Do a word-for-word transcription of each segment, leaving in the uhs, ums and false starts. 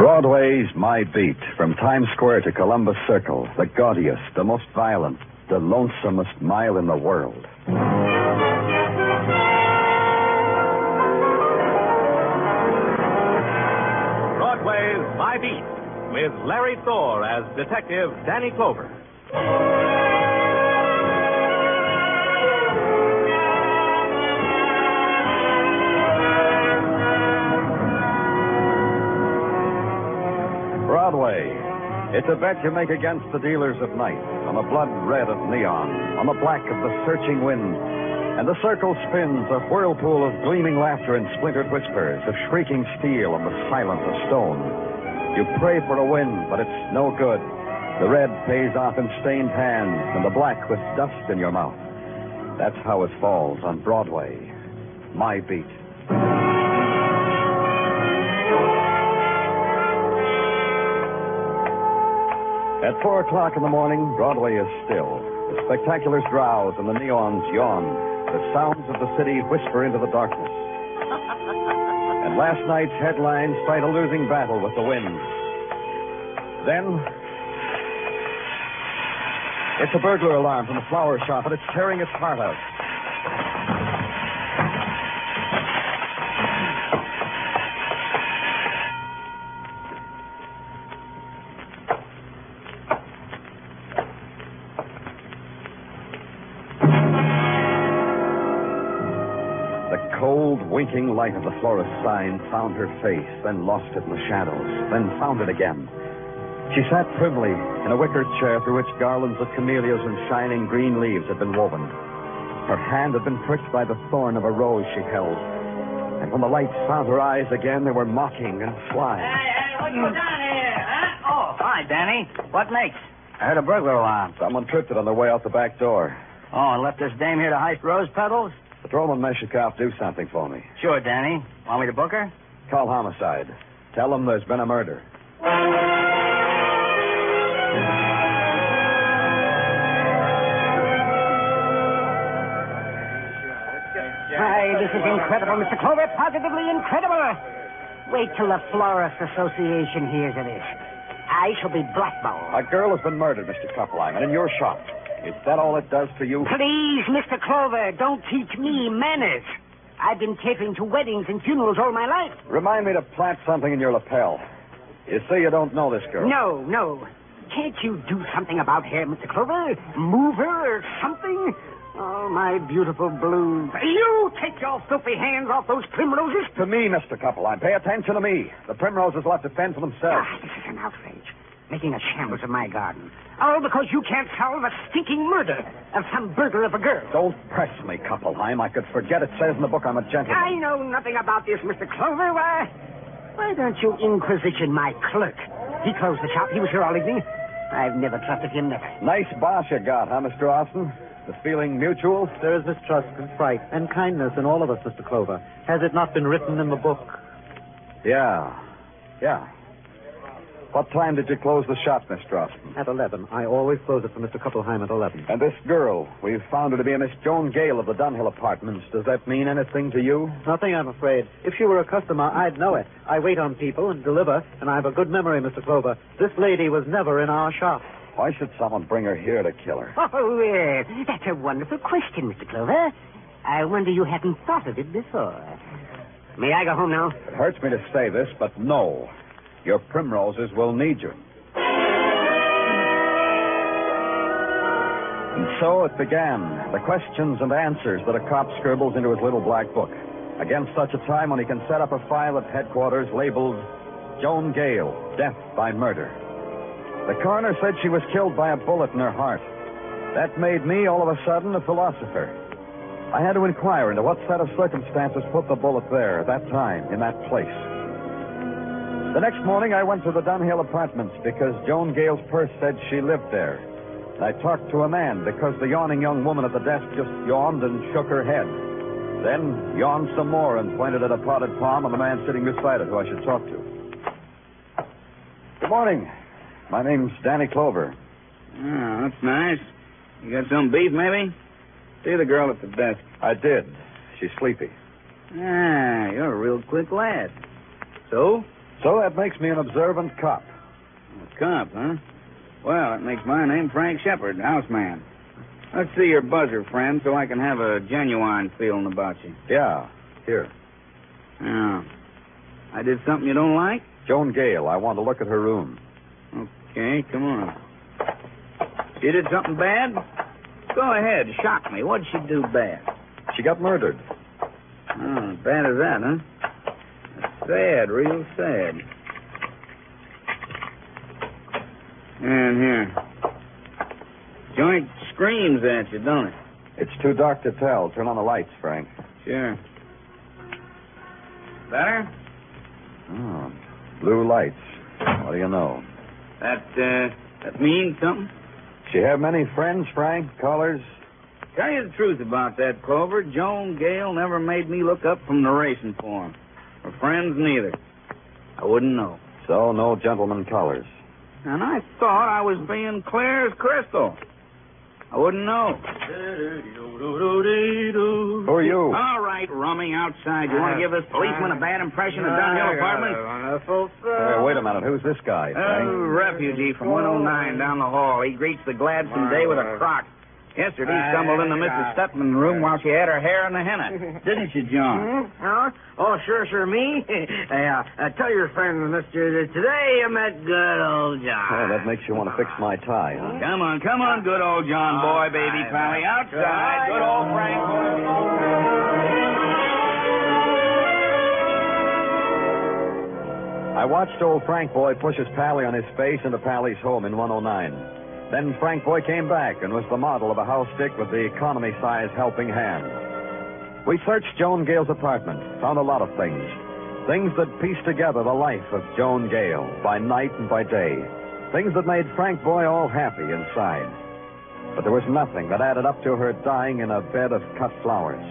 Broadway's My Beat, from Times Square to Columbus Circle, the gaudiest, the most violent, the lonesomest mile in the world. Broadway's My Beat, with Larry Thor as Detective Danny Clover. Broadway. It's a bet you make against the dealers of night, on the blood red of neon, on the black of the searching wind. And the circle spins, a whirlpool of gleaming laughter and splintered whispers, of shrieking steel and the silence of stone. You pray for a win, but it's no good. The red pays off in stained hands, and the black with dust in your mouth. That's how it falls on Broadway. My Beat. At four o'clock in the morning, Broadway is still. The spectaculars drowse and the neons yawn. The sounds of the city whisper into the darkness. And last night's headlines fight a losing battle with the wind. Then, it's a burglar alarm from the flower shop, and it's tearing its heart out. Cold, winking light of the florist's sign found her face, then lost it in the shadows, then found it again. She sat primly in a wicker chair through which garlands of camellias and shining green leaves had been woven. Her hand had been pricked by the thorn of a rose she held. And when the light found her eyes again, they were mocking and sly. Hey, hey, what's going on here, huh? Oh, hi, Danny. What makes? I heard a burglar alarm. Someone tripped it on their way out the back door. Oh, and left this dame here to heist rose petals? Patrolman Meshikoff, do something for me. Sure, Danny. Want me to book her? Call homicide. Tell them there's been a murder. Why, this is incredible, Mister Clover. Positively incredible. Wait till the Florist Association hears of this. I shall be blackballed. A girl has been murdered, Mister Koppelheim, in your shop. Is that all it does for you? Please, Mister Clover, don't teach me manners. I've been catering to weddings and funerals all my life. Remind me to plant something in your lapel. You say you don't know this girl. No, no. Can't you do something about her, Mister Clover? Move her or something? Oh, my beautiful blue. You take your filthy hands off those primroses. To me, Mister Koppelheim. Pay attention to me. The primroses will have to fend for themselves. Ah, this is an outrage. Making a shambles of my garden. All because you can't solve a stinking murder of some burglar of a girl. Don't press me, Koppelheim. I could forget it says in the book I'm a gentleman. I know nothing about this, Mister Clover. Why, why don't you inquisition my clerk? He closed the shop. He was here all evening. I've never trusted him, never. Nice boss you got, huh, Mister Austin? The feeling mutual? There is mistrust and fright and kindness in all of us, Mister Clover. Has it not been written in the book? Yeah. Yeah. What time did you close the shop, Mister Austin? At eleven. I always close it for Mister Koppelheim at eleven. And this girl, we've found her to be a Miss Joan Gale of the Dunhill Apartments. Does that mean anything to you? Nothing, I'm afraid. If she were a customer, I'd know it. I wait on people and deliver, and I have a good memory, Mister Clover. This lady was never in our shop. Why should someone bring her here to kill her? Oh, yes. That's a wonderful question, Mister Clover. I wonder you hadn't thought of it before. May I go home now? It hurts me to say this, but no. Your primroses will need you. And so it began, the questions and answers that a cop scribbles into his little black book. Against such a time when he can set up a file at headquarters labeled Joan Gale, Death by Murder. The coroner said she was killed by a bullet in her heart. That made me, all of a sudden, a philosopher. I had to inquire into what set of circumstances put the bullet there, at that time, in that place. The next morning, I went to the Dunhill Apartments because Joan Gale's purse said she lived there. I talked to a man because the yawning young woman at the desk just yawned and shook her head. Then yawned some more and pointed at a potted palm and the man sitting beside it who I should talk to. Good morning. My name's Danny Clover. Oh, that's nice. You got some beef, maybe? See the girl at the desk. I did. She's sleepy. Ah, you're a real quick lad. So, So that makes me an observant cop. A cop, huh? Well, it makes my name Frank Shepard, houseman. Let's see your buzzer, friend, so I can have a genuine feeling about you. Yeah, here. Oh. I did something you don't like? Joan Gale, I want to look at her room. Okay, come on. She did something bad? Go ahead, shock me. What'd she do bad? She got murdered. Oh, bad as that, huh? Sad, real sad. And here. Joint screams at you, don't it? It's too dark to tell. Turn on the lights, Frank. Sure. Better? Oh, blue lights. What do you know? That, uh, that means something? She have many friends, Frank? Callers? Tell you the truth about that, Clover. Joan Gale never made me look up from the racing form. Her friends neither. I wouldn't know. So, no gentleman callers. And I thought I was being clear as crystal. I wouldn't know. Who are you? All right, rummy outside. You want to give this policeman a bad impression of Dunhill Apartment? Hey, wait a minute. Who's this guy, Frank? A refugee from one oh nine down the hall. He greets the gladsome day with a crock. Yesterday, he stumbled into Missus Stutman's room while she had her hair in the henna. Didn't you, John? Hmm? Huh? Oh, sure, sure, me? uh, uh, tell your friend, mister, that today I met good old John. Oh, that makes you want to fix my tie, huh? Come on, come on, good old John boy, baby pally. Outside, good old Frank boy. I watched old Frank Boy push his Pally on his face into Pally's home in one oh nine. Then Frank Boy came back and was the model of a house stick with the economy-size helping hand. We searched Joan Gale's apartment, found a lot of things. Things that pieced together the life of Joan Gale by night and by day. Things that made Frank Boy all happy inside. But there was nothing that added up to her dying in a bed of cut flowers.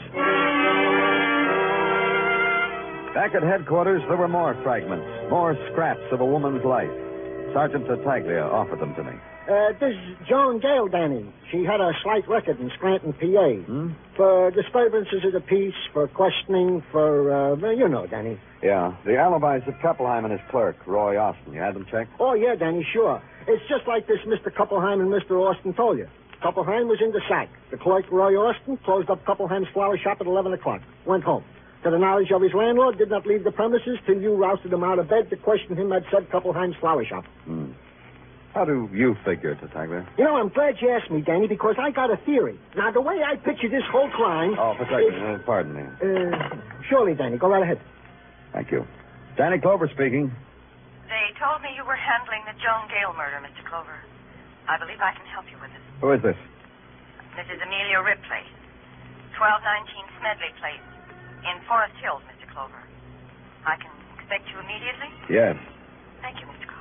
Back at headquarters, there were more fragments, more scraps of a woman's life. Sergeant Tartaglia offered them to me. Uh, this is Joan Gale, Danny. She had a slight record in Scranton, P A. Hmm? For disturbances of the peace, for questioning, for, uh, well, you know, Danny. Yeah, the alibis of Kuppelheim and his clerk, Roy Austin. You had them checked? Oh, yeah, Danny, sure. It's just like this Mister Kuppelheim and Mister Austin told you. Kuppelheim was in the sack. The clerk, Roy Austin, closed up Kuppelheim's flower shop at eleven o'clock. Went home. To the knowledge of his landlord, did not leave the premises till you rousted him out of bed to question him at said Kuppelheim's flower shop. Hmm. How do you figure, Tartaglia? You know, I'm glad you asked me, Danny, because I got a theory. Now, the way I picture this whole crime... Oh, Tartaglia, uh, pardon me. Uh, surely, Danny. Go right ahead. Thank you. Danny Clover speaking. They told me you were handling the Joan Gale murder, Mister Clover. I believe I can help you with it. Who is this? Missus Amelia Ripley, twelve nineteen Smedley Place, in Forest Hills, Mister Clover. I can expect you immediately? Yes. Thank you, Mister Clover.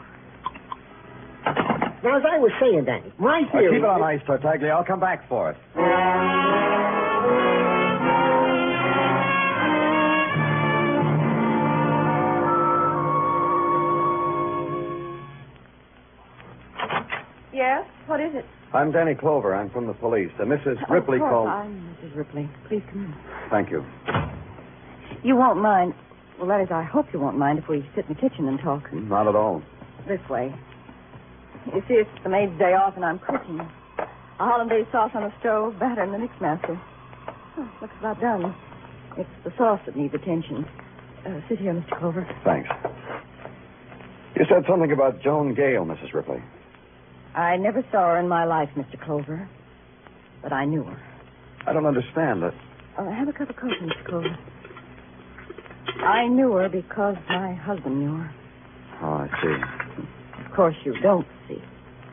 Now, as I was saying, Danny, my Uh, theory... keep it on ice, Tartaglia. I'll come back for it. Yes? What is it? I'm Danny Clover. I'm from the police. Uh, Missus Ripley of course, called... I'm Missus Ripley. Please come in. Thank you. You won't mind. Well, that is, I hope you won't mind if we sit in the kitchen and talk. Not at all. This way. You see, it's the maid's day off, and I'm cooking. A hollandaise sauce on the stove, batter in the mixmaster. Oh, looks about done. It's the sauce that needs attention. Uh, sit here, Mister Clover. Thanks. You said something about Joan Gale, Missus Ripley. I never saw her in my life, Mister Clover, but I knew her. I don't understand it. Uh, have a cup of coffee, Mister Clover. I knew her because my husband knew her. Oh, I see. Of course you don't see.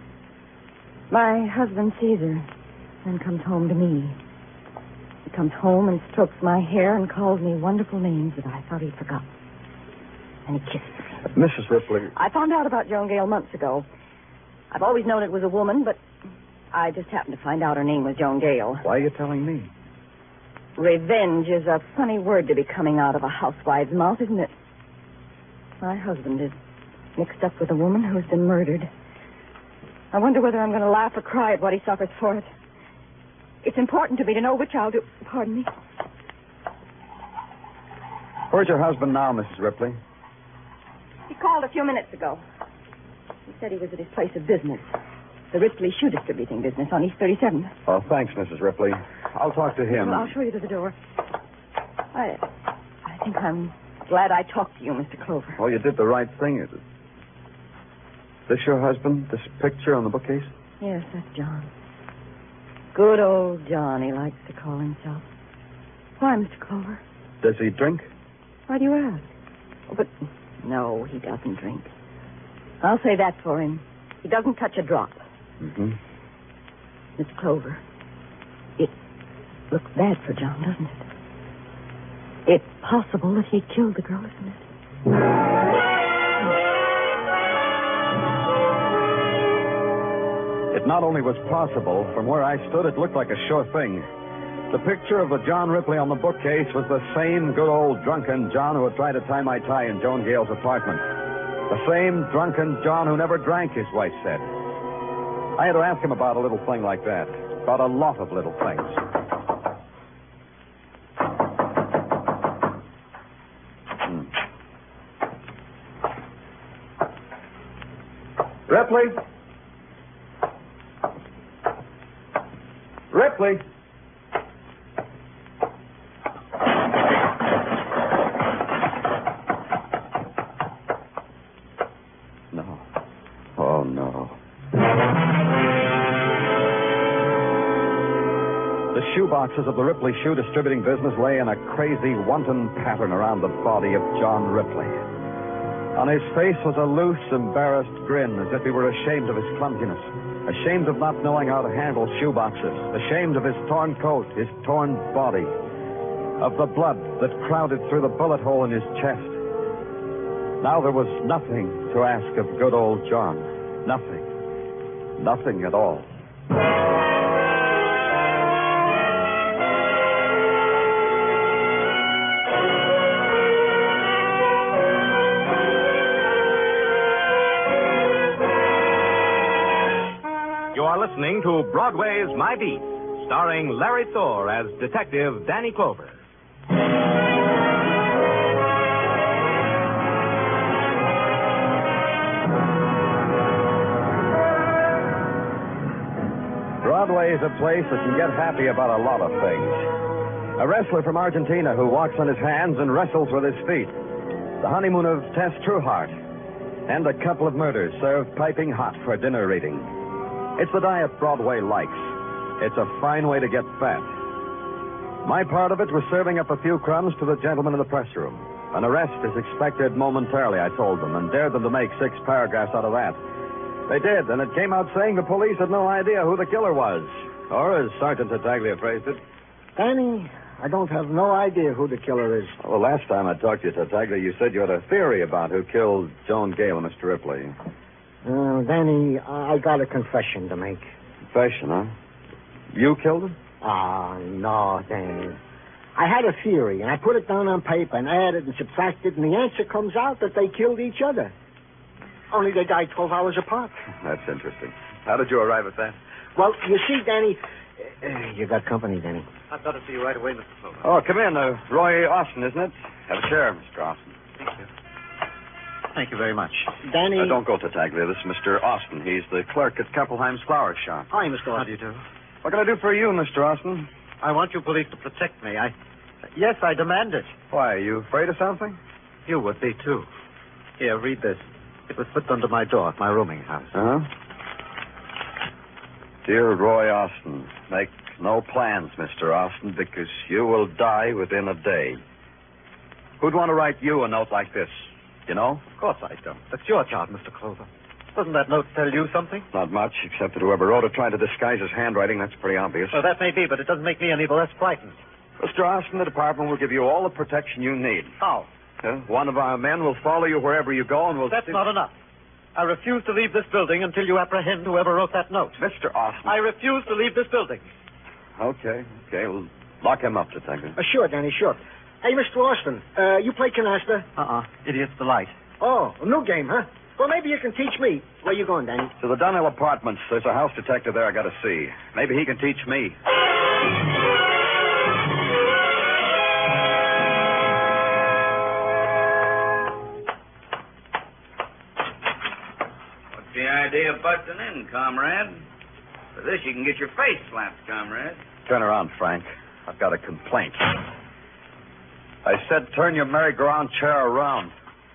My husband sees her and comes home to me. He comes home and strokes my hair and calls me wonderful names that I thought he'd forgotten. And he kisses me. Missus Ripley... I found out about Joan Gale months ago. I've always known it was a woman, but I just happened to find out her name was Joan Gale. Why are you telling me? Revenge is a funny word to be coming out of a housewife's mouth, isn't it? My husband is mixed up with a woman who's been murdered. I wonder whether I'm going to laugh or cry at what he suffers for it. It's important to me to know which I'll do. Pardon me. Where's your husband now, Missus Ripley? He called a few minutes ago. He said he was at his place of business, the Ripley shoe distributing business on East thirty-seventh. Oh, thanks, Missus Ripley. I'll talk to him. Well, I'll show you to the door. I, I think I'm glad I talked to you, Mister Clover. Oh, you did the right thing. Is this your husband, this picture on the bookcase? Yes, that's John. Good old John, he likes to call himself. Why, Mister Clover? Does he drink? Why do you ask? Oh, but no, he doesn't drink. I'll say that for him. He doesn't touch a drop. Mm-hmm. Mister Clover, it looks bad for John, doesn't it? It's possible that he killed the girl, isn't it? It not only was possible, from where I stood, it looked like a sure thing. The picture of the John Ripley on the bookcase was the same good old drunken John who had tried to tie my tie in Joan Gale's apartment. The same drunken John who never drank, his wife said. I had to ask him about a little thing like that, about a lot of little things. Hmm. Ripley? Ripley? No. Oh, no. The shoeboxes of the Ripley shoe distributing business lay in a crazy, wanton pattern around the body of John Ripley. On his face was a loose, embarrassed grin, as if he were ashamed of his clumsiness, ashamed of not knowing how to handle shoeboxes, ashamed of his torn coat, his torn body, of the blood that crowded through the bullet hole in his chest. Now there was nothing to ask of good old John. Nothing. Nothing at all. You are listening to Broadway's My Beat, starring Larry Thor as Detective Danny Clover. Broadway is a place that can get happy about a lot of things. A wrestler from Argentina who walks on his hands and wrestles with his feet. The honeymoon of Tess Trueheart. And a couple of murders served piping hot for a dinner reading. It's the diet Broadway likes. It's a fine way to get fat. My part of it was serving up a few crumbs to the gentlemen in the press room. An arrest is expected momentarily, I told them, and dared them to make six paragraphs out of that. They did, and it came out saying the police had no idea who the killer was. Or, as Sergeant Tartaglia phrased it... Danny, I don't have no idea who the killer is. Well, the last time I talked to you, Tartaglia, you said you had a theory about who killed Joan Gale and Mister Ripley. Uh, Danny, I got a confession to make. Confession, huh? You killed him? Ah, no, Danny. I had a theory, and I put it down on paper and added and subtracted, and the answer comes out that they killed each other. Only they died twelve hours apart. That's interesting. How did you arrive at that? Well, you see, Danny... Uh, you got company, Danny. I've got to see you right away, Mister Clover. Oh, come in. Uh, Roy Austin, isn't it? Have a chair, Mister Austin. Thank you. Thank you very much. Danny... Uh, don't go, Tartaglia. This is Mister Austin. He's the clerk at Keppelheim's flower shop. Hi, Mister Austin. How do you do? What can I do for you, Mister Austin? I want you police to protect me. I... Yes, I demand it. Why, are you afraid of something? You would be, too. Here, read this. It was slipped under my door at my rooming house. Uh-huh. Dear Roy Austin, make no plans, Mister Austin, because you will die within a day. Who'd want to write you a note like this? You know? Of course I don't. That's your job, Mister Clover. Doesn't that note tell you something? Not much, except that whoever wrote it tried to disguise his handwriting. That's pretty obvious. Well, that may be, but it doesn't make me any the less frightened. Mister Austin, the department will give you all the protection you need. How? Uh, one of our men will follow you wherever you go and will... That's not enough. I refuse to leave this building until you apprehend whoever wrote that note. Mister Austin... I refuse to leave this building. Okay, okay. Well, lock him up, Detective. Uh, sure, Danny, sure. Hey, Mister Austin, uh, you play canasta? Uh-uh. Idiot's delight. Oh, a new game, huh? Well, maybe you can teach me. Where you going, Danny? To the Dunhill Apartments. There's a house detective there I got to see. Maybe he can teach me. the idea of busting in, comrade. For this, you can get your face slapped, comrade. Turn around, Frank. I've got a complaint. I said turn your merry-go-round chair around.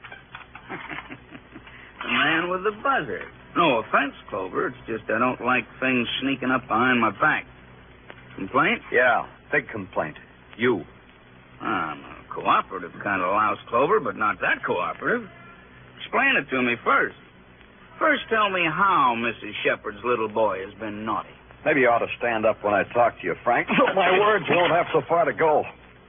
The man with the buzzer. No offense, Clover. It's just I don't like things sneaking up behind my back. Complaint? Yeah, big complaint. You. I'm a cooperative kind of louse, Clover, but not that cooperative. Explain it to me first. First, tell me how Missus Shepard's little boy has been naughty. Maybe you ought to stand up when I talk to you, Frank. My words won't have so far to go.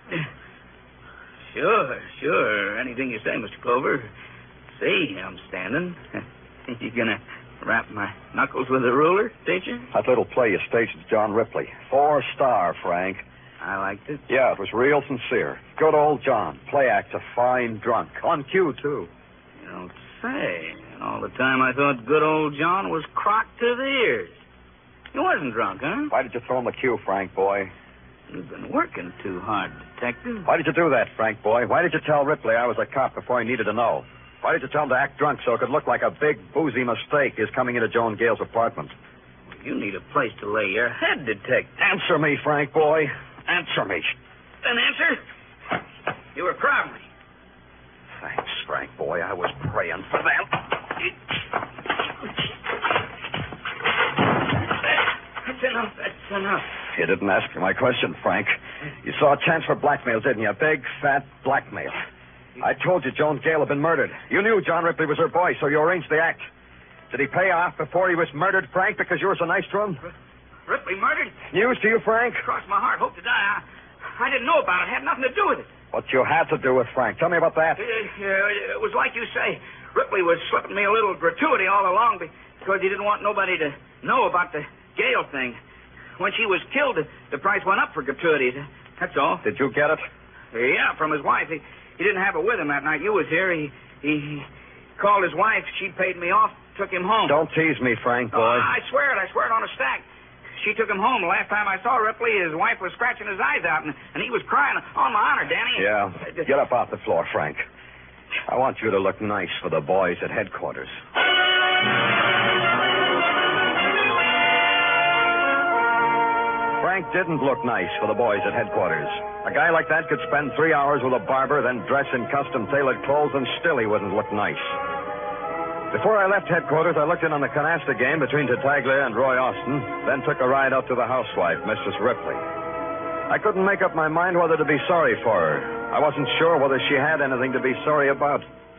Sure, sure. Anything you say, Mister Clover. See, I'm standing. You gonna rap my knuckles with a ruler, teacher? That little play you staged with John Ripley. Four star, Frank. I liked it. Yeah, it was real sincere. Good old John. Play act a fine drunk. On cue, too. You don't say. And all the time I thought good old John was crocked to the ears. He wasn't drunk, huh? Why did you throw him the cue, Frank, boy? You've been working too hard, detective. Why did you do that, Frank, boy? Why did you tell Ripley I was a cop before he needed to know? Why did you tell him to act drunk so it could look like a big, boozy mistake his coming into Joan Gale's apartment? You need a place to lay your head, detective. Answer me, Frank, boy. Answer me. An answer? You were crowding me. Thanks, Frank, boy. I was praying for that. That's enough. That's enough. You didn't ask me my question, Frank. You saw a chance for blackmail, didn't you? A big, fat blackmail. I told you Joan Gale had been murdered. You knew John Ripley was her boy, so you arranged the act. Did he pay off before he was murdered, Frank, because you were so nice to him? Ripley murdered? News to you, Frank? Cross my heart, hope to die. I, I didn't know about it. Had nothing to do with it. What you had to do with Frank? Tell me about that. It, it, it was like you say. Ripley was slipping me a little gratuity all along because he didn't want nobody to know about the Gale thing. When she was killed, the, the price went up for gratuities. That's all. Did you get it? Yeah, from his wife. He, he didn't have it with him that night. You was here. He, he, he called his wife. She paid me off, took him home. Don't tease me, Frank, boy. Oh, I swear it. I swear it on a stack. She took him home. The last time I saw Ripley, his wife was scratching his eyes out, and, and he was crying. On my honor, Danny. Yeah. Get up off the floor, Frank. I want you to look nice for the boys at headquarters. Frank didn't look nice for the boys at headquarters. A guy like that could spend three hours with a barber, then dress in custom-tailored clothes, and still he wouldn't look nice. Before I left headquarters, I looked in on the canasta game between Tartaglia and Roy Austin, then took a ride out to the housewife, Missus Ripley. I couldn't make up my mind whether to be sorry for her. I wasn't sure whether she had anything to be sorry about.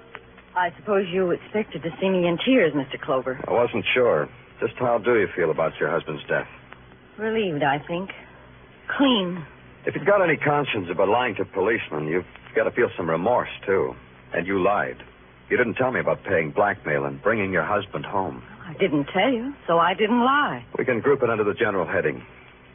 I suppose you expected to see me in tears, Mister Clover. I wasn't sure. Just how do you feel about your husband's death? Relieved, I think. Clean. If you've got any conscience about lying to policemen, you've got to feel some remorse, too. And you lied. You didn't tell me about paying blackmail and bringing your husband home. I didn't tell you, so I didn't lie. We can group it under the general heading.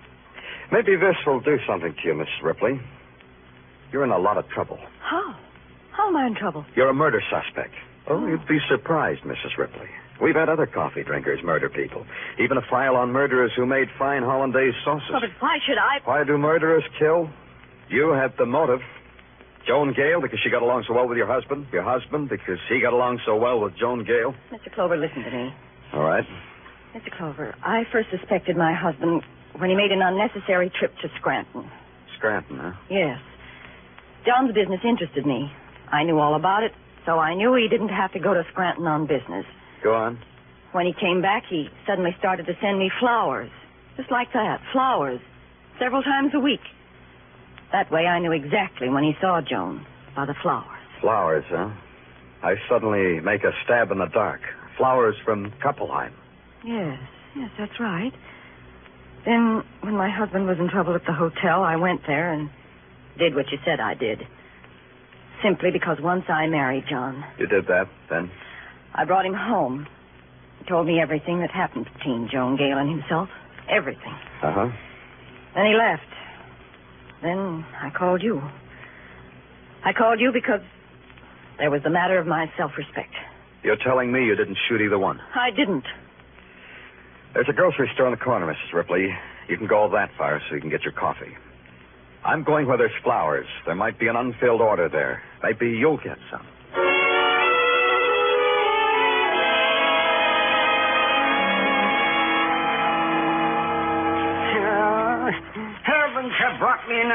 Maybe this will do something to you, Miss Ripley. You're in a lot of trouble. How? How am I in trouble? You're a murder suspect. Oh, you'd be surprised, Missus Ripley. We've had other coffee drinkers murder people. Even a file on murderers who made fine hollandaise sauces. Well, but why should I... Why do murderers kill? You had the motive. Joan Gale, because she got along so well with your husband. Your husband, because he got along so well with Joan Gale. Mister Clover, listen to me. All right. Mister Clover, I first suspected my husband when he made an unnecessary trip to Scranton. Scranton, huh? Yes. John's business interested me. I knew all about it, so I knew he didn't have to go to Scranton on business. Go on. When he came back, he suddenly started to send me flowers. Just like that, flowers. Several times a week. That way I knew exactly when he saw Joan, by the flowers. Flowers, huh? I suddenly make a stab in the dark. Flowers from Kuppelheim. Yes, yes, that's right. Then, when my husband was in trouble at the hotel, I went there and did what you said I did. Simply because once I married John. You did that, then? I brought him home. He told me everything that happened between Joan Gale and himself. Everything. Uh-huh. Then he left. Then I called you. I called you because there was the matter of my self-respect. You're telling me you didn't shoot either one? I didn't. There's a grocery store in the corner, Missus Ripley. You can go that far so you can get your coffee. I'm going where there's flowers. There might be an unfilled order there. Maybe you'll get some.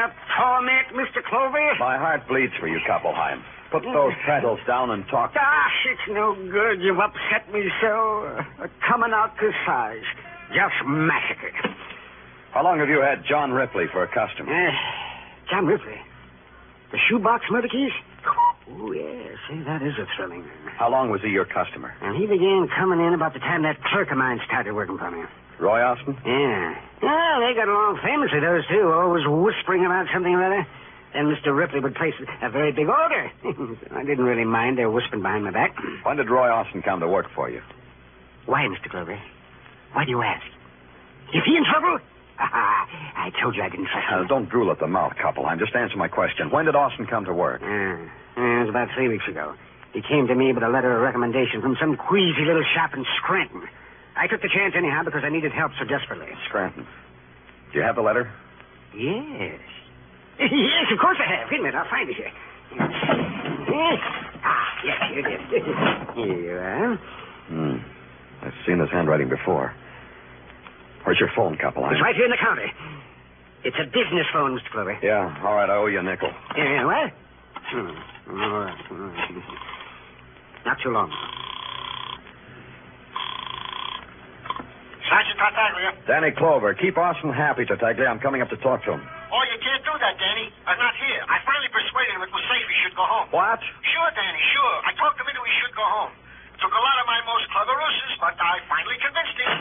enough torment, Mister Clover? My heart bleeds for you, Koppelheim. Put those pedals down and talk. Gosh, it's no good. You've upset me so. Uh, coming out to size. Just massacred. How long have you had John Ripley for a customer? Uh, John Ripley? The shoebox murder case? Oh, yeah. See, that is a thrilling. How long was he your customer? And he began coming in about the time that clerk of mine started working for me. Roy Austin? Yeah. Well, they got along famously, those two, always whispering about something or other. Then Mister Ripley would place a very big order. I didn't really mind their whispering behind my back. When did Roy Austin come to work for you? Why, Mister Clover? Why do you ask? Is he in trouble? I told you I didn't trust him. Uh, don't drool at the mouth, Koppelheim. Just answer my question. When did Austin come to work? Uh, uh, it was about three weeks ago. He came to me with a letter of recommendation from some queasy little shop in Scranton. I took the chance anyhow because I needed help so desperately. Scranton. Do you have the letter? Yes. Yes, of course I have. Wait a minute, I'll find it here. Yes. Ah, yes, here it is. Here you are. Hmm. I've seen his handwriting before. Where's your phone, Koppelheim? It's right here in the counter. It's a business phone, Mister Clover. Yeah, all right, I owe you a nickel. Yeah, what? Hmm. All right. All right. Not too long. Sergeant Tartaglia. Danny Clover, keep Austin happy, Tartaglia. I'm coming up to talk to him. Oh, you can't do that, Danny. I'm not here. I finally persuaded him it was safe he should go home. What? Sure, Danny, sure. I talked him into he should go home. Took a lot of my most clever ruses, but I finally convinced him.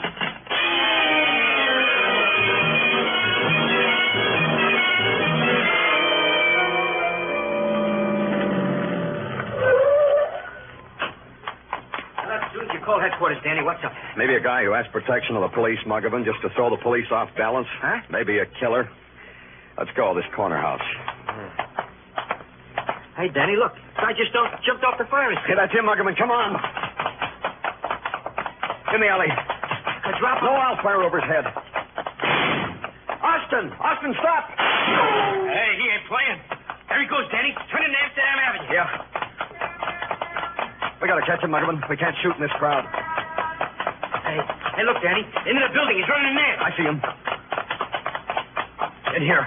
Call headquarters, Danny. What's up? Maybe a guy who asked protection of the police, Muggavan, just to throw the police off balance. Huh? Maybe a killer. Let's go, this corner house. Hey, Danny, look. Guy just don't, jumped off the fire escape. Hey, that's him, Muggavan. Come on. In the alley. A drop. No, I'll fire over his head. Austin! Austin, stop! Hey, he ain't playing. There he goes, Danny. Turning to Amsterdam Avenue. Yeah. We gotta catch him, Muggavan. We can't shoot in this crowd. Hey, hey, look, Danny. Into the building. He's running in there. I see him. In here.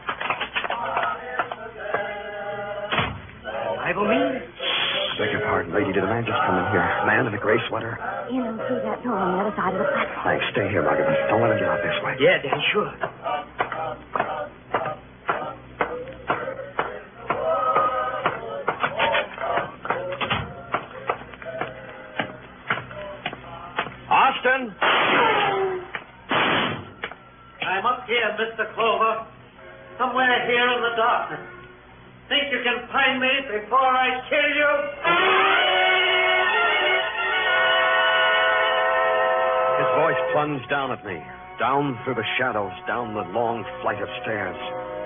Rival me? Beg your pardon, lady. Did a man just come in here? Man in a gray sweater? In and through that door on the other side of the platform. Thanks. Stay here, Muggavan. Don't let him get out this way. Yeah, Danny, sure. Austin! I'm up here, Mister Clover. Somewhere here in the darkness. Think you can find me before I kill you? His voice plunged down at me, down through the shadows, down the long flight of stairs.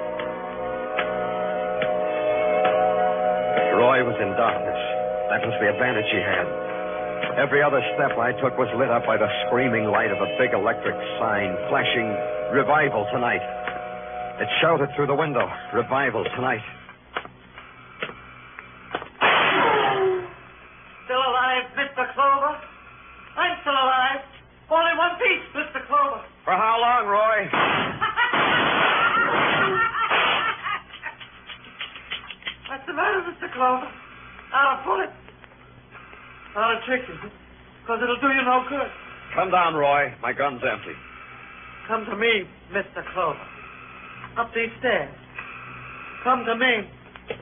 Roy was in darkness. That was the advantage he had. Every other step I took was lit up by the screaming light of a big electric sign flashing "Revival Tonight." It shouted through the window, "Revival Tonight." Still alive, Mister Clover? I'm still alive. Only one piece, Mister Clover. For how long, Roy? What's the matter, Mister Clover? Not a bullet. Not a trick, because it'll do you no good. Come down, Roy. My gun's empty. Come to me, Mister Clover. Up these stairs. Come to me.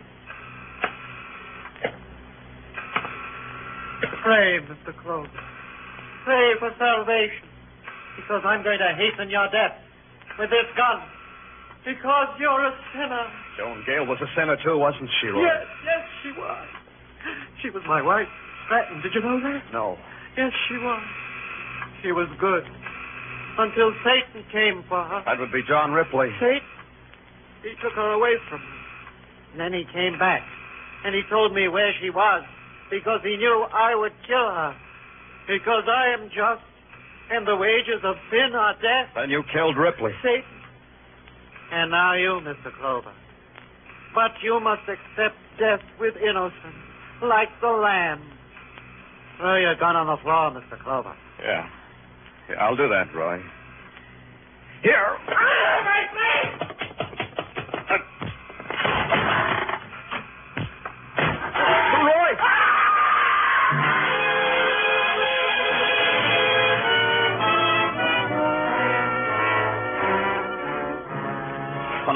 Pray, Mister Clover. Pray for salvation, because I'm going to hasten your death with this gun, because you're a sinner. Joan Gale was a sinner, too, wasn't she, Roy? Yes, yes, she was. She was my wife, Stratton. Did you know that? No. Yes, she was. She was good. Until Satan came for her. That would be John Ripley. Satan? He took her away from me. And then he came back. And he told me where she was. Because he knew I would kill her. Because I am just. And the wages of sin are death. Then you killed Ripley. Satan. And now you, Mister Clover. But you must accept death with innocence. Like the lamb. Throw your gun on the floor, Mister Clover. Yeah. Yeah, I'll do that, Roy. Here. Ah, my leg! Uh,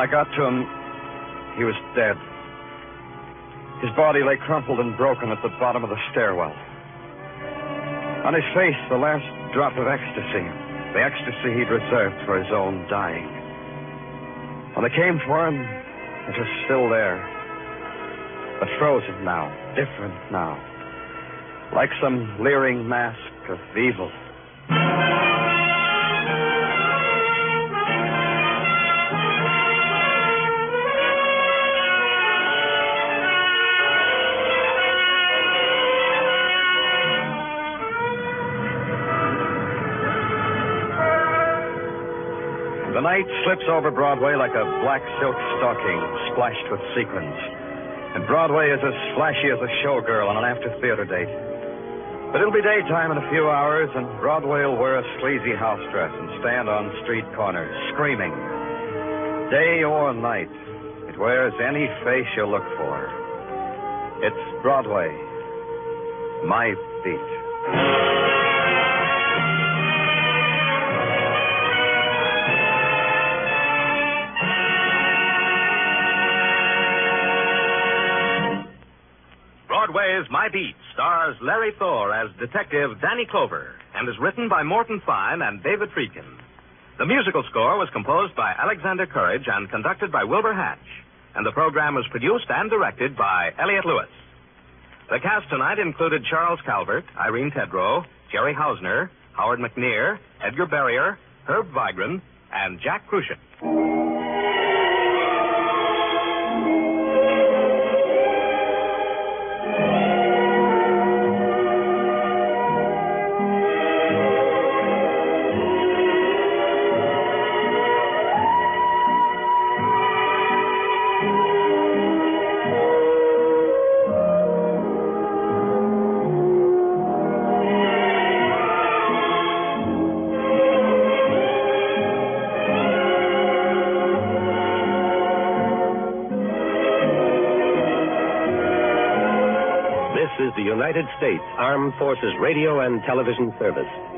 When I got to him, he was dead. His body lay crumpled and broken at the bottom of the stairwell. On his face, the last drop of ecstasy. The ecstasy he'd reserved for his own dying. When they came for him, it was still there. But frozen now, different now. Like some leering mask of evil. The night slips over Broadway like a black silk stocking splashed with sequins. And Broadway is as flashy as a showgirl on an after-theater date. But it'll be daytime in a few hours, and Broadway will wear a sleazy house dress and stand on street corners, screaming. Day or night, it wears any face you look for. It's Broadway, my beat. Broadway's My Beat stars Larry Thor as Detective Danny Clover and is written by Morton Fine and David Friedkin. The musical score was composed by Alexander Courage and conducted by Wilbur Hatch, and the program was produced and directed by Elliott Lewis. The cast tonight included Charles Calvert, Irene Tedrow, Jerry Hausner, Howard McNear, Edgar Barrier, Herb Vigran, and Jack Crucian. This is the United States Armed Forces Radio and Television Service.